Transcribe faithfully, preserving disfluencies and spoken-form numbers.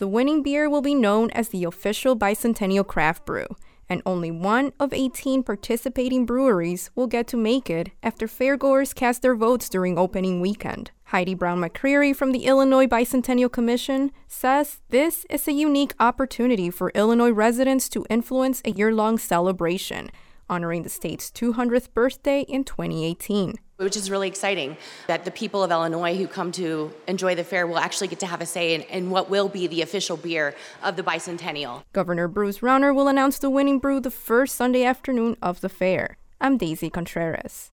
The winning beer will be known as the official Bicentennial Craft Brew, and only one of eighteen participating breweries will get to make it after fairgoers cast their votes during opening weekend. Heidi Brown-McCreary from the Illinois Bicentennial Commission says this is a unique opportunity for Illinois residents to influence a year-long celebration, honoring the state's two hundredth birthday in twenty eighteen. Which is really exciting that the people of Illinois who come to enjoy the fair will actually get to have a say in, in what will be the official beer of the Bicentennial. Governor Bruce Rauner will announce the winning brew the first Sunday afternoon of the fair. I'm Daisy Contreras.